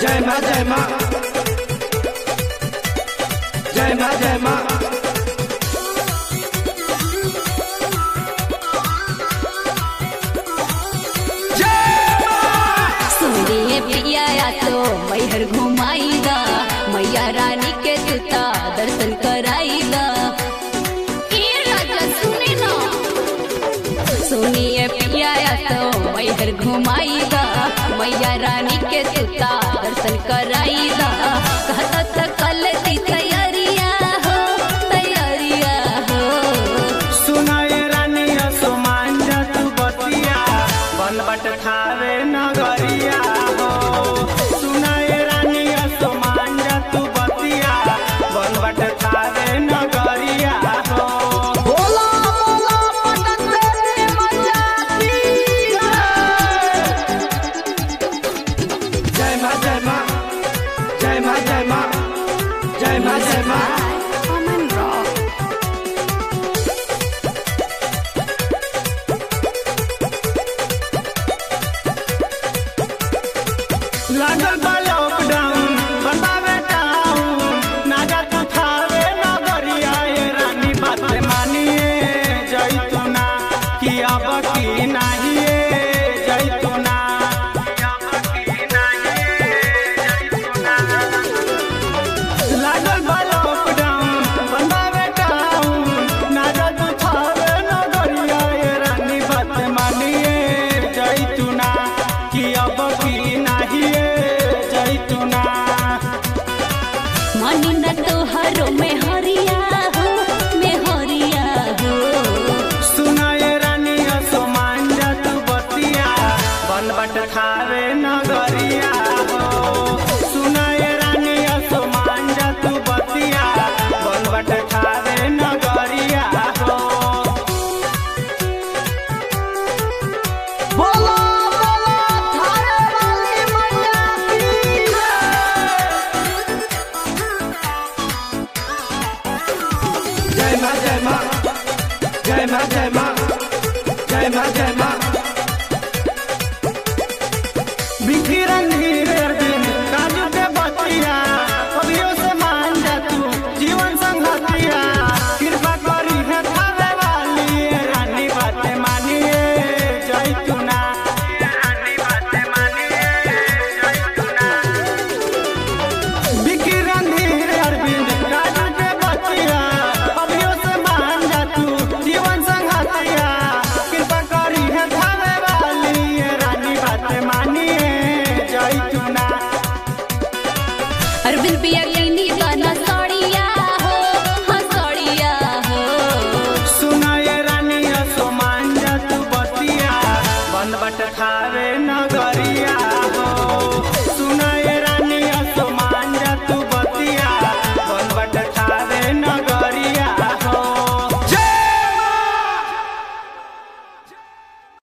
जय माँ जय माँ जय माँ जय माँ। सुनिए पिया तो मैहर घुमाईगा, मैया रानी के तुता दर्शन कराईगा। सुनिए पिया तो मैहर घुमाईगा, मैया रानी के तुता दर्शन कराईगा। कहता कल की तैयारिया हो, तैयारिया हो। सुनाए रानी असमान तू बतिया, बनबट थावे नगरिया हो। सुनाए रानी असमान तू बतिया, बनबट थावे नगरिया हो। जय माँ जय माँ जय माँ जय माँ जय माँ जय माँ। लागल बा लॉकडाउन बतावे टाउन, ना जा तू थावे नगरिया। ये रानी बात मानिए जैतूना कि अब की नहीं जैतूना। लागल बा लॉकडाउन बतावे टाउन, ना जा तू थावे नगरिया। ये रानी बात मानिए जैतूना कि अब की नहीं जैतूना। मानी न तोहरो में हरिया हो, में हरिया हो। सुनाए रानी असमान तू बतिया, बनबट थावे नगरिया हो। सुनाए रानी असमान तू बतिया, बनबट थावे नगरिया हो। बोलो बोलो थावे वाली मैया की जय माँ जय माँ जय माँ जय माँ जय माँ जय माँ। बिखरन